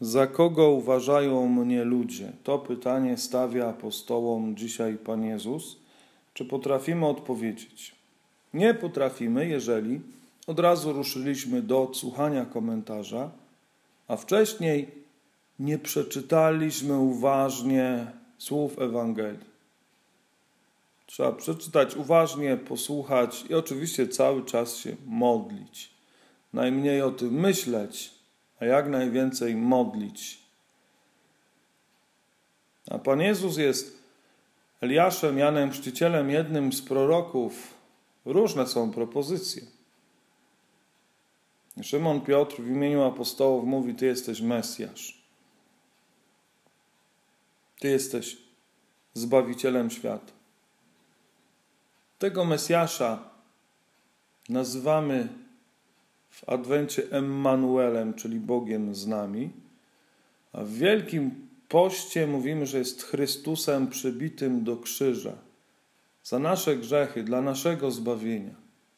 Za kogo uważają mnie ludzie? To pytanie stawia apostołom dzisiaj Pan Jezus. Czy potrafimy odpowiedzieć? Nie potrafimy, jeżeli od razu ruszyliśmy do odsłuchania komentarza, a wcześniej nie przeczytaliśmy uważnie słów Ewangelii. Trzeba przeczytać uważnie, posłuchać i oczywiście cały czas się modlić. Najmniej o tym myśleć, a jak najwięcej modlić. A Pan Jezus jest Eliaszem, Janem Chrzcicielem, jednym z proroków. Różne są propozycje. Szymon Piotr w imieniu apostołów mówi: Ty jesteś Mesjasz. Ty jesteś Zbawicielem świata. Tego Mesjasza nazywamy w Adwencie Emmanuelem, czyli Bogiem z nami, a w Wielkim Poście mówimy, że jest Chrystusem przybitym do krzyża za nasze grzechy, dla naszego zbawienia.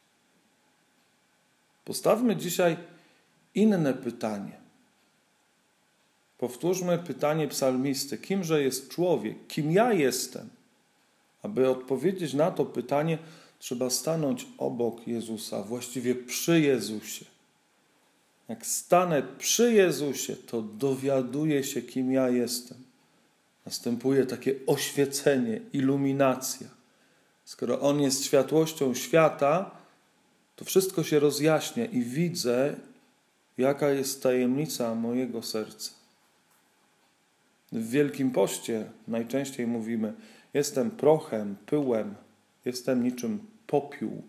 Postawmy dzisiaj inne pytanie. Powtórzmy pytanie psalmisty: kimże jest człowiek? Kim ja jestem? Aby odpowiedzieć na to pytanie, trzeba stanąć obok Jezusa, właściwie przy Jezusie. Jak stanę przy Jezusie, to dowiaduję się, kim ja jestem. Następuje takie oświecenie, iluminacja. Skoro On jest światłością świata, to wszystko się rozjaśnia i widzę, jaka jest tajemnica mojego serca. W Wielkim Poście najczęściej mówimy: jestem prochem, pyłem, jestem niczym popiół.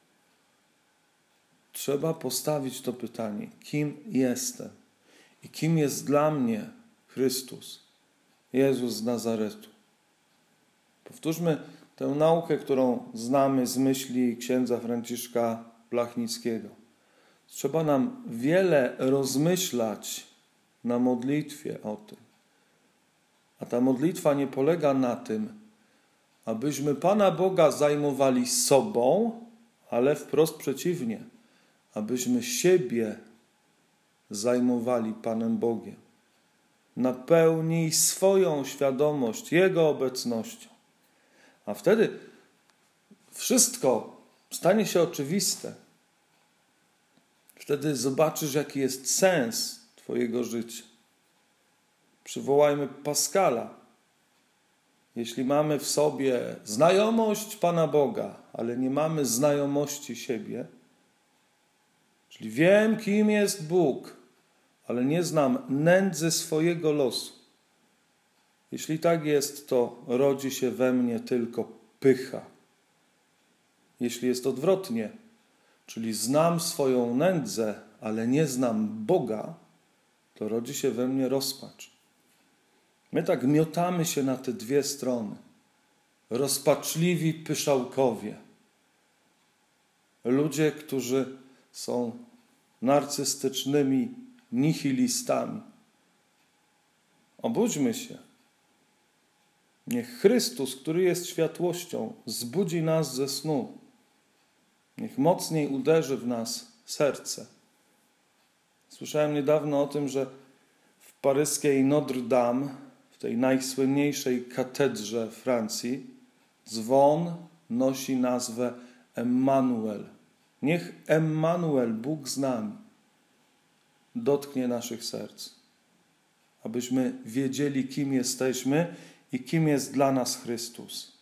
Trzeba postawić to pytanie: kim jestem? I kim jest dla mnie Chrystus, Jezus z Nazaretu? Powtórzmy tę naukę, którą znamy z myśli księdza Franciszka Blachnickiego. Trzeba nam wiele rozmyślać na modlitwie o tym. A ta modlitwa nie polega na tym, abyśmy Pana Boga zajmowali sobą, ale wprost przeciwnie, abyśmy siebie zajmowali Panem Bogiem. Napełnij swoją świadomość Jego obecnością. A wtedy wszystko stanie się oczywiste. Wtedy zobaczysz, jaki jest sens Twojego życia. Przywołajmy Paskala. Jeśli mamy w sobie znajomość Pana Boga, ale nie mamy znajomości siebie, czyli wiem, kim jest Bóg, ale nie znam nędzy swojego losu. Jeśli tak jest, to rodzi się we mnie tylko pycha. Jeśli jest odwrotnie, czyli znam swoją nędzę, ale nie znam Boga, to rodzi się we mnie rozpacz. My tak miotamy się na te dwie strony. Rozpaczliwi pyszałkowie. Ludzie, którzy są narcystycznymi nihilistami. Obudźmy się. Niech Chrystus, który jest światłością, zbudzi nas ze snu. Niech mocniej uderzy w nas serce. Słyszałem niedawno o tym, że w paryskiej Notre Dame, w tej najsłynniejszej katedrze Francji, dzwon nosi nazwę Emmanuel. Niech Emmanuel, Bóg z nami, dotknie naszych serc, abyśmy wiedzieli, kim jesteśmy i kim jest dla nas Chrystus.